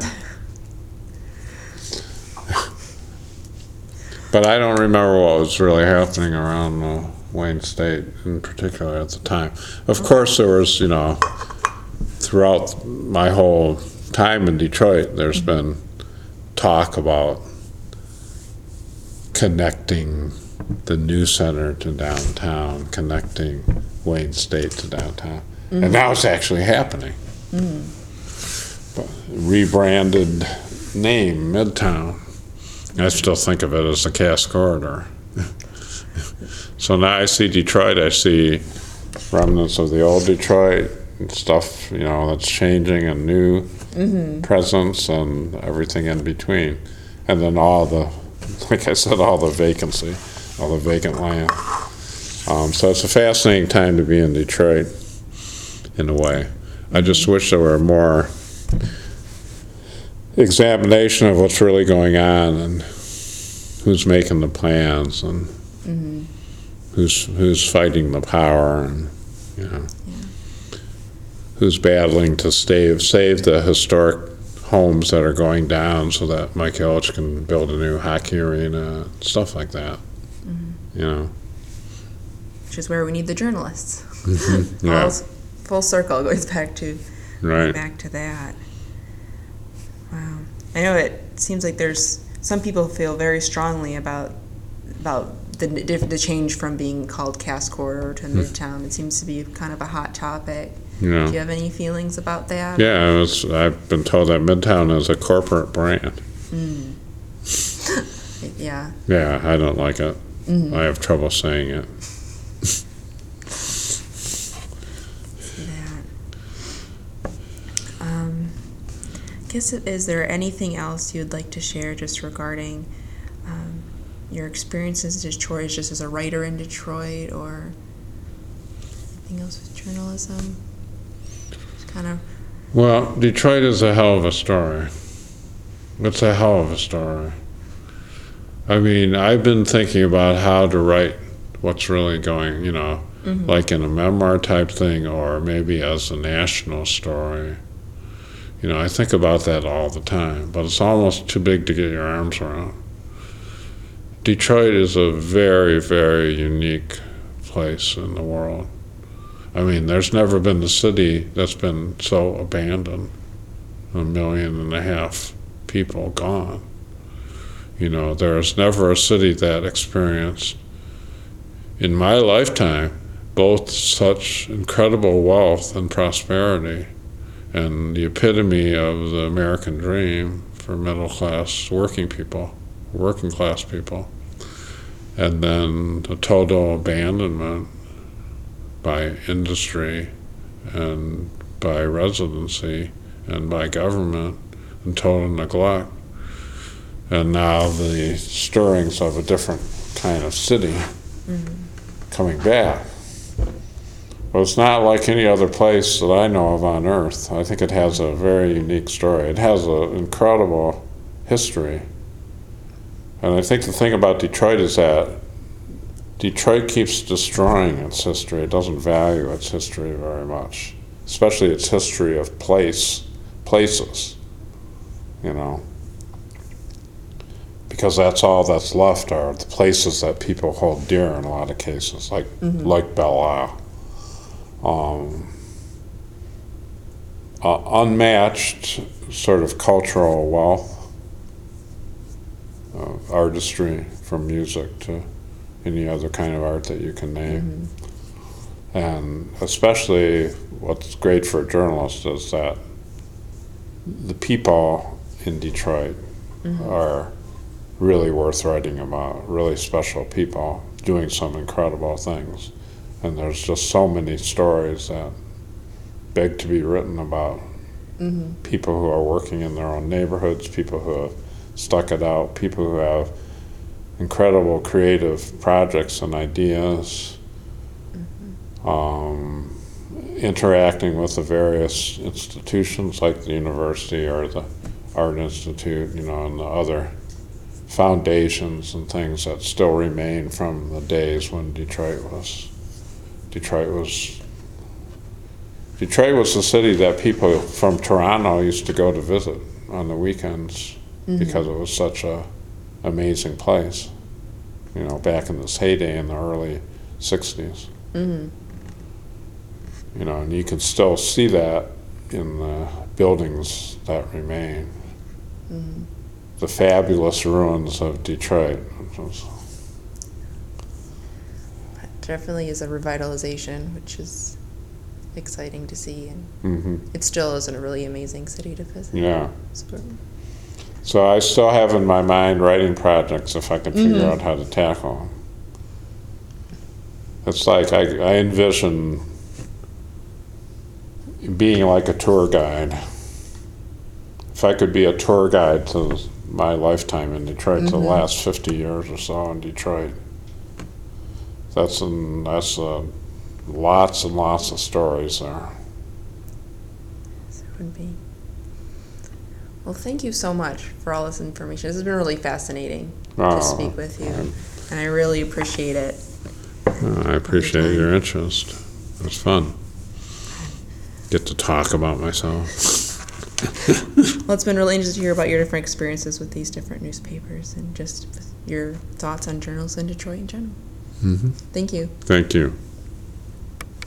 Speaker 3: But I don't remember what was really happening around Wayne State in particular at the time. Of course, there was, throughout my whole time in Detroit, there's been talk about connecting the new center to downtown, connecting Wayne State to downtown. And now it's actually happening. But rebranded name, Midtown. I still think of it as the Cass Corridor. So now I see Detroit, I see remnants of the old Detroit, and stuff, that's changing, and new presence and everything in between. And then like I said, all the vacancy, all the vacant land. So it's a fascinating time to be in Detroit, in a way. I just wish there were more examination of what's really going on and who's making the plans and who's fighting the power and who's battling to save the historic homes that are going down so that Mike Ilitch can build a new hockey arena, stuff like that.
Speaker 1: which is where we need the journalists.
Speaker 3: Yeah.
Speaker 1: Full circle goes back to
Speaker 3: Right.
Speaker 1: that. Wow. I know it seems like there's some people feel very strongly about the change from being called Cass Corridor to Midtown. It seems to be kind of a hot topic.
Speaker 3: Yeah.
Speaker 1: Do you have any feelings about that?
Speaker 3: Yeah, I've been told that Midtown is a corporate brand.
Speaker 1: Yeah.
Speaker 3: Yeah, I don't like it. I have trouble saying it.
Speaker 1: Is there anything else you'd like to share just regarding your experiences in Detroit, just as a writer in Detroit, or anything else with journalism? Just kind of.
Speaker 3: Well, Detroit is a hell of a story. It's a hell of a story. I mean, I've been thinking about how to write what's really going, like in a memoir type thing, or maybe as a national story. I think about that all the time, but it's almost too big to get your arms around. Detroit is a very, very unique place in the world. I mean, there's never been a city that's been so abandoned. 1.5 million people gone. You know, there's never a city that experienced, in my lifetime, both such incredible wealth and prosperity and the epitome of the American dream for middle class working class people, and then the total abandonment by industry and by residency and by government and total neglect. And now the stirrings of a different kind of city coming back. Well, it's not like any other place that I know of on earth. I think it has a very unique story. It has an incredible history. And I think the thing about Detroit is that Detroit keeps destroying its history. It doesn't value its history very much, especially its history of places, you know. Because that's all that's left are the places that people hold dear in a lot of cases, like Belle Isle. Unmatched sort of cultural wealth, artistry, from music to any other kind of art that you can name. And especially what's great for a journalist is that the people in Detroit are really worth writing about, really special people doing some incredible things. And there's just so many stories that beg to be written about people who are working in their own neighborhoods, people who have stuck it out, people who have incredible creative projects and ideas, interacting with the various institutions like the university or the Art Institute, you know, and the other foundations and things that still remain from the days when Detroit was the city that people from Toronto used to go to visit on the weekends because it was such a amazing place, you know, back in this heyday in the early 60s. You know, and you can still see that in the buildings that remain. The fabulous ruins of Detroit.
Speaker 1: It definitely is a revitalization, which is exciting to see, and it still is a really amazing city to visit.
Speaker 3: Yeah. So I still have in my mind writing projects if I can figure out how to tackle them. It's like I envision being like a tour guide. If I could be a tour guide to my lifetime in Detroit, to the last 50 years or so in Detroit, that's lots and lots of stories there.
Speaker 1: So it would be. Well, thank you so much for all this information. This has been really fascinating to speak with you, and I really appreciate it.
Speaker 3: I appreciate your interest. It was fun. Get to talk about myself.
Speaker 1: Well, it's been really interesting to hear about your different experiences with these different newspapers and just your thoughts on journalism in Detroit in general. Thank you.
Speaker 3: Thank you.